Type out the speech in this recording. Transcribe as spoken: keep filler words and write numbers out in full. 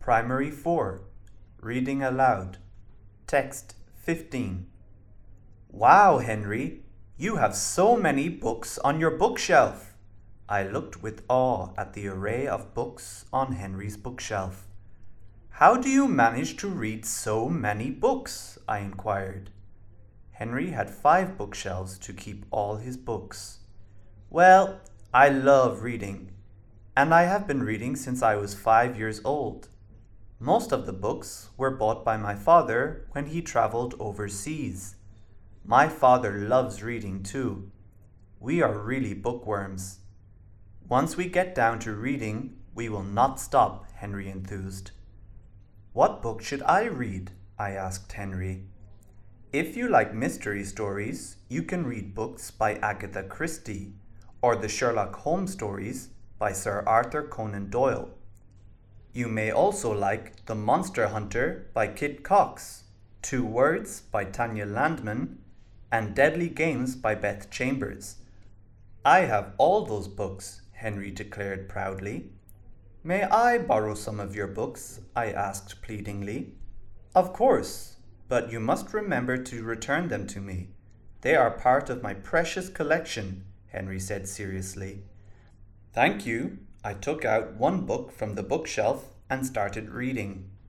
Primary four. Reading aloud. Text fifteen. Wow, Henry, you have so many books on your bookshelf. I looked with awe at the array of books on Henry's bookshelf. How do you manage to read so many books? I inquired. Henry had five bookshelves to keep all his books. Well, I love reading, and I have been reading since I was five years old. Most of the books were bought by my father when he traveled overseas. My father loves reading too. We are really bookworms. Once we get down to reading, we will not stop, Henry enthused. What book should I read? I asked Henry. If you like mystery stories, you can read books by Agatha Christie or the Sherlock Holmes stories by Sir Arthur Conan Doyle. You may also like The Monster Hunter by Kit Cox, Two Words by Tanya Landman, and Deadly Games by Beth Chambers. I have all those books, Henry declared proudly. May I borrow some of your books? I asked pleadingly. Of course, but you must remember to return them to me. They are part of my precious collection, Henry said seriously. Thank you. I took out one book from the bookshelf and started reading.